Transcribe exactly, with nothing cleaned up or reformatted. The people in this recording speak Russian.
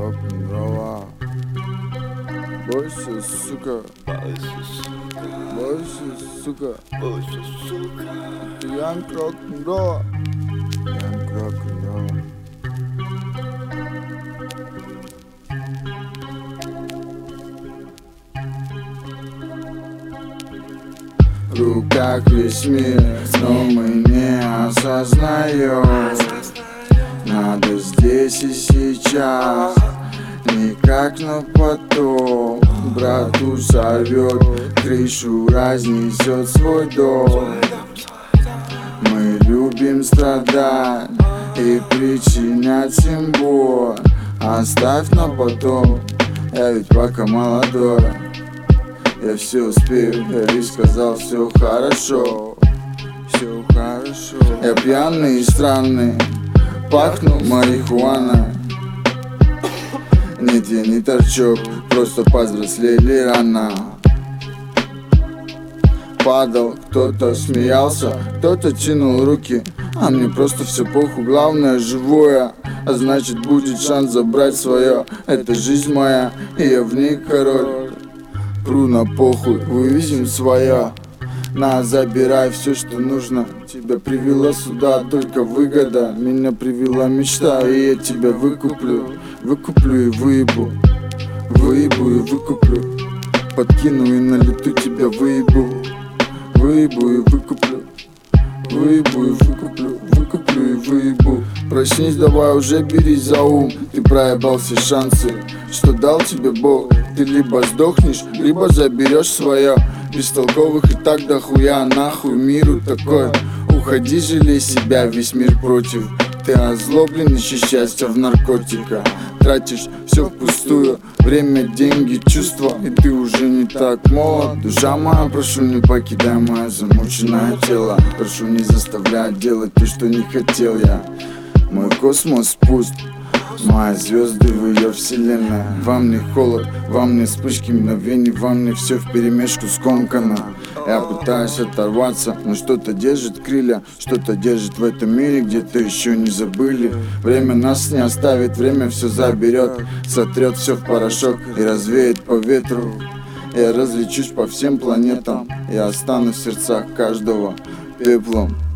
рок-н-ролла. Бойся, сука, бойся, сука, Бойся, сука. ты янг рок-н-ролла, янг рок-н-ролла. В руках весь мир, но мы не осознаем. Надо здесь и сейчас, не как на потом. Брату сорвет крышу, разнесет свой дом. Мы любим страдать и причинять всем боль. Оставь на потом, я ведь пока молодой. Я все успею, я ведь сказал все хорошо. Все хорошо. Я пьяный и странный, пахну марихуаной. Нет, я не торчок, просто повзрослели рано. Падал, кто-то смеялся, кто-то тянул руки, а мне просто все похуй, главное живое. А значит будет шанс забрать свое. Это жизнь моя, и я в ней король. Пру на похуй, вывезем свое. На, забирай все, что нужно. Тебя привела сюда только выгода. Меня привела мечта, и я тебя выкуплю. Выкуплю и выебу. Выебу и выкуплю. Подкину и на лету тебя выебу. Выебу и выкуплю. Выебу и выкуплю. Выкуплю и выебу. Проснись, давай уже берись за ум. Ты проебал все шансы, что дал тебе Бог. Ты либо сдохнешь, либо заберешь свое. Бестолковых и так дохуя, нахуй миру такой. Уходи, жалей себя, весь мир против. Ты озлоблен, ищи счастья в наркотиках. Тратишь все впустую, время, деньги, чувства. И ты уже не так молод. Душа моя, прошу, не покидай мое замученное тело. Прошу, не заставляй делать то, что не хотел я. Мой космос пуст, мои звезды в ее вселенной. Вам не холод, вам не вспышки мгновений, вам не все вперемешку скомкано. Я пытаюсь оторваться, но что-то держит крылья, что-то держит в этом мире, где-то еще не забыли. Время нас не оставит, время все заберет, сотрет все в порошок и развеет по ветру. Я разлечусь по всем планетам, я останусь в сердцах каждого пеплом.